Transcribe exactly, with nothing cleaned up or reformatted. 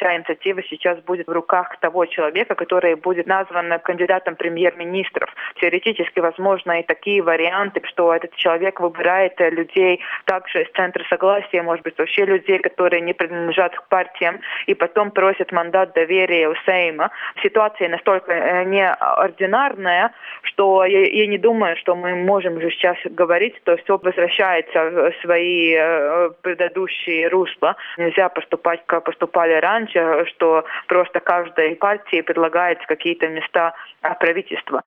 вся инициатива сейчас будет в руках того человека, который будет назван кандидатом премьер-министров. Теоретически возможно и такие варианты, что этот человек выбирает людей также из центра согласия, может быть, вообще людей, которые не принадлежат к партиям, и потом просят мандат доверия у Сейма. Ситуация настолько неординарная, что я, я не думаю, что мы можем уже сейчас говорить, что все возвращается в свои э, предыдущие русла. Нельзя поступать, как поступали раньше, что просто каждой партии предлагается какие-то места правительства.